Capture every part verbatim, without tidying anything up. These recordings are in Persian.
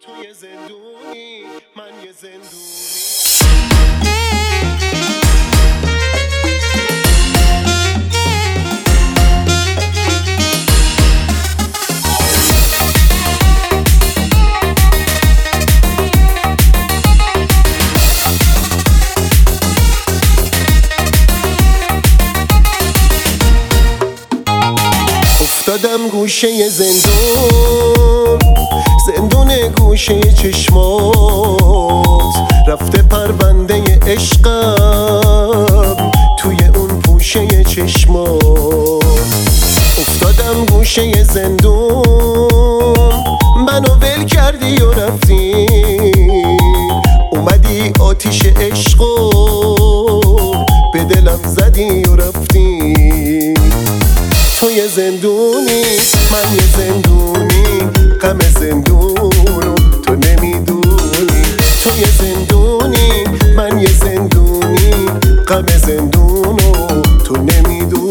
تو یه زندونی من یه زندونی. افتادم گوشه زندون، زندون گوشه چشمات، رفته پرونده عشقم توی اون پوشه چشمات. افتادم گوشه زندون، منو ول کردی و رفتی، اومدی آتیش عشقو به دلم زدی و رفتی. تو یه زندونی من یه زندونی، غم زندونو تو نمیدونی. تو یه زندونی من یه زندونی، غم زندونو تو نمیدونی.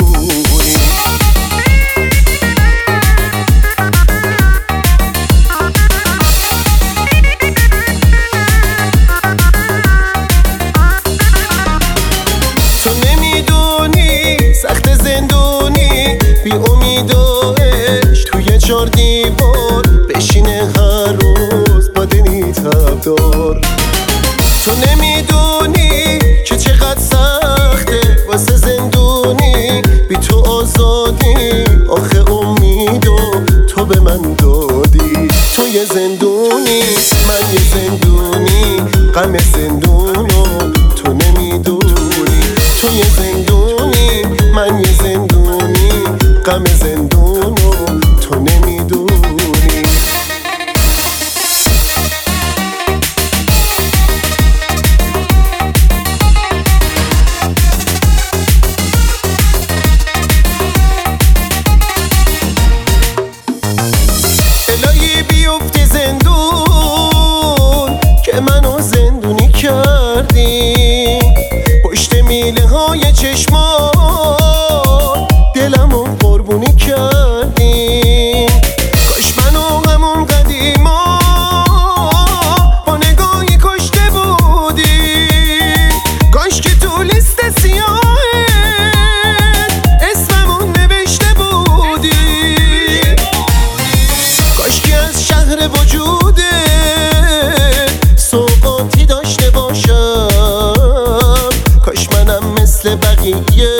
تو نمیدونی سخت زندونی، بی امید و عشق توی چار دیوار، بشینه هر روز با دلی تبدار. تو نمیدونی که چقدر سخته واسه زندونی، بی تو آزادی آخه امیدو تو به من دادی. تو یه زندونی من یه زندونی، غم زندونو تو نمیدونی. تو یه زندونی من یه زندونی، غم زندونو تو نمیدونی. الهی بیفتی زندون که منو زندونی کردی، پشت میله های چشمات دلمو قربونی کردی. کاش منو همون قدیما با نگاهی کشته بودی، کاش که تو لیست سیاهت اسممون نوشته بودی، کاش که از شهر وجودت سوقاتی داشته باشم، کاش منم مثل بقیه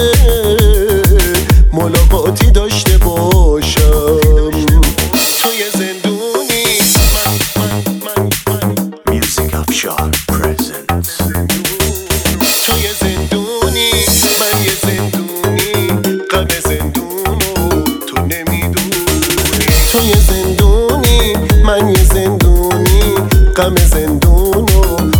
ملاقاتی داشته باشم. تو یه زندونی من من من من Music Offshore presents. تو یه زندونی من یه زندونی، غم زندونو تو نمیدونی. تو یه زندونی من یه زندونی، غم زندونو